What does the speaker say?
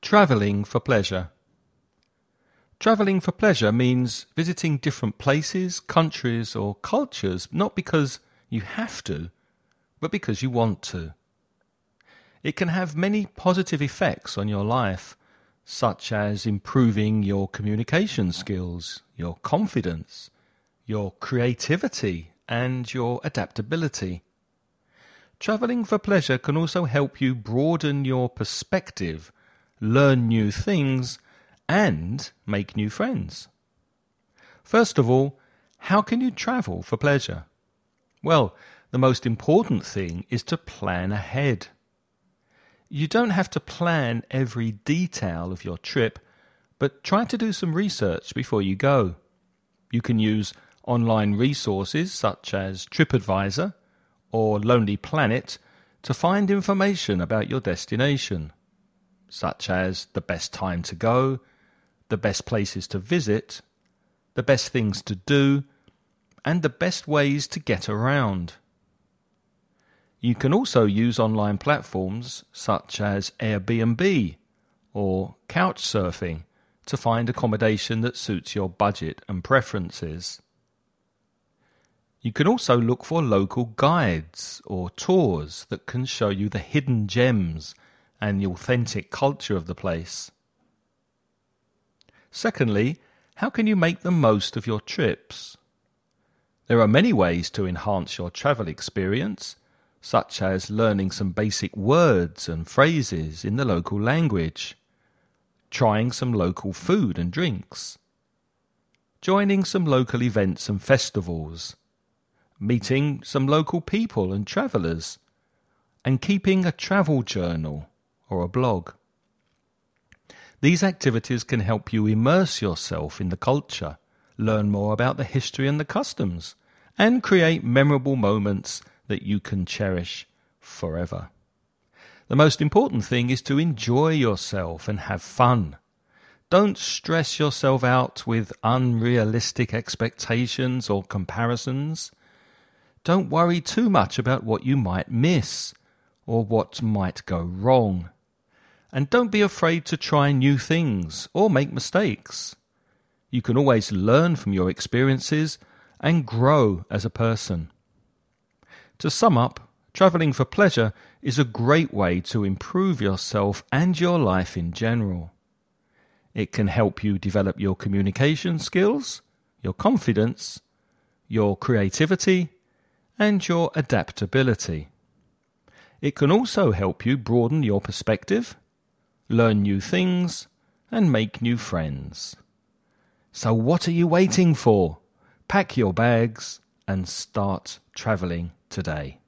Travelling for pleasure. Travelling for pleasure means visiting different places, countries or cultures not because you have to, but because you want to. It can have many positive effects on your life, such as improving your communication skills, your confidence, your creativity and your adaptability. Travelling for pleasure can also help you broaden your perspective, learn new things, and make new friends. First of all, how can you travel for pleasure? Well, the most important thing is to plan ahead. You don't have to plan every detail of your trip, but try to do some research before you go. You can use online resources such as TripAdvisor or Lonely Planet to find information about your destination, such as the best time to go, the best places to visit, the best things to do, and the best ways to get around. You can also use online platforms such as Airbnb or Couchsurfing to find accommodation that suits your budget and preferences. You can also look for local guides or tours that can show you the hidden gems and the authentic culture of the place. Secondly, how can you make the most of your trips? There are many ways to enhance your travel experience, such as learning some basic words and phrases in the local language, trying some local food and drinks, joining some local events and festivals, meeting some local people and travellers, and keeping a travel journal or a blog. These activities can help you immerse yourself in the culture, learn more about the history and the customs, and create memorable moments that you can cherish forever. The most important thing is to enjoy yourself and have fun. Don't stress yourself out with unrealistic expectations or comparisons. Don't worry too much about what you might miss or what might go wrong. And don't be afraid to try new things or make mistakes. You can always learn from your experiences and grow as a person. To sum up, travelling for pleasure is a great way to improve yourself and your life in general. It can help you develop your communication skills, your confidence, your creativity, and your adaptability. It can also help you broaden your perspective, learn new things, and make new friends. So what are you waiting for? Pack your bags and start travelling today.